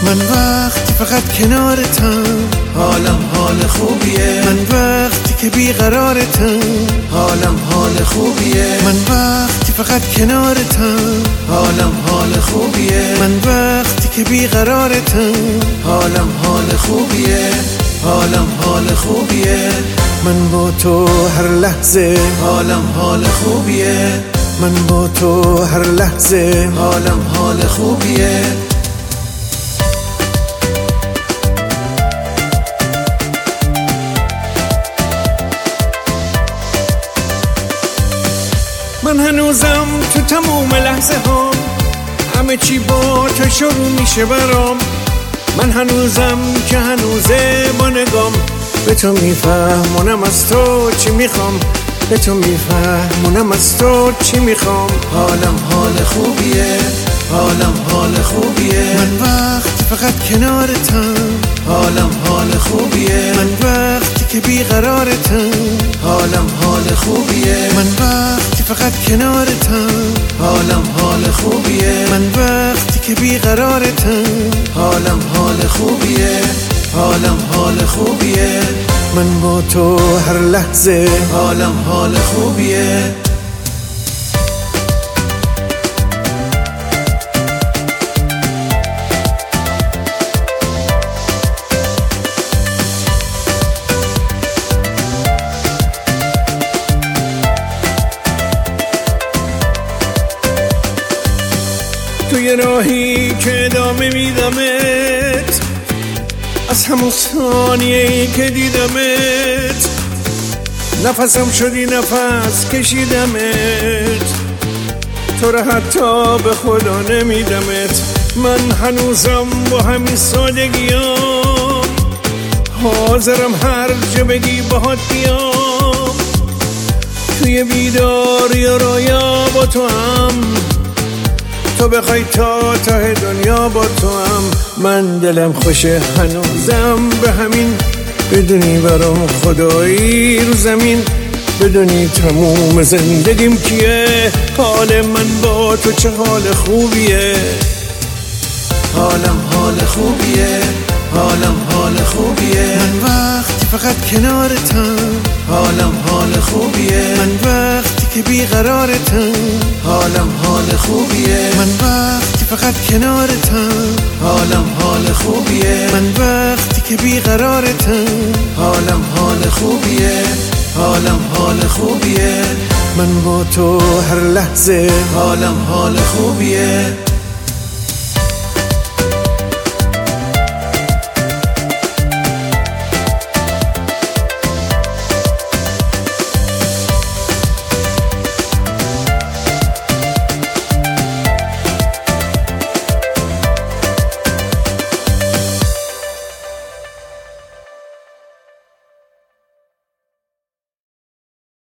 من وقتی فقط کنارتم حالم حال خوبیه. من وقتی که بیقرارتم حالم حال خوبیه. من وقتی فقط کنارتم حالم حال خوبیه. من وقتی که بیقرارتم حالم حال خوبیه. حالم حال خوبیه. من با تو هر لحظه حالم حال خوبیه. من با تو هر لحظه حالم حال خوبیه. من هنوزم تو تموم لحظه ها همه چی با تو شروع میشه برام. من هنوزم که هنوزه با نگام به تو میفهمونم از تو چی میخوام. به تو میفهمونم از تو چی میخوام. حالم حال خوبیه. حالم حال خوبیه. من وقتی فقط کنارتم حالم حال خوبیه. من وقتی که بیقرارتم حالم حال خوبیه. من وقتی فقط کنارتم حالم حال خوبیه. من وقتی که بیقرارتم حالم حال خوبیه. حالم حال خوبیه. من با تو هر لحظه حالم حال خوبیه. توی راهی که ادامه میدمت از همون ثانیه‌ای که دیدمت نفسم شدی نفس کشیدمت. تو رو حتی به خدا نمیدمت. من هنوزم با همین سادگیام حاضرم هر جا بگی باهات بیام. توی بیداری و رویا با تو هم تو بخوای تا ته دنیا با تو هم. من دلم خوشه هنوزم به همین. بدونی برام خدایی رو زمین. بدونی تموم زندگیم کیه. حال من با تو چه حال خوبیه. حالم حال خوبیه. حالم حال خوبیه. من وقتی فقط کنارتم حالم حال خوبیه. من وقتی که بیقرارتم حالم حال خوبیه. من وقتی فقط کنارتم حالم حال خوبیه. من وقتی که بیقرارتم حالم حال خوبیه. حالم حال خوبیه. من با تو هر لحظه حالم حال خوبیه.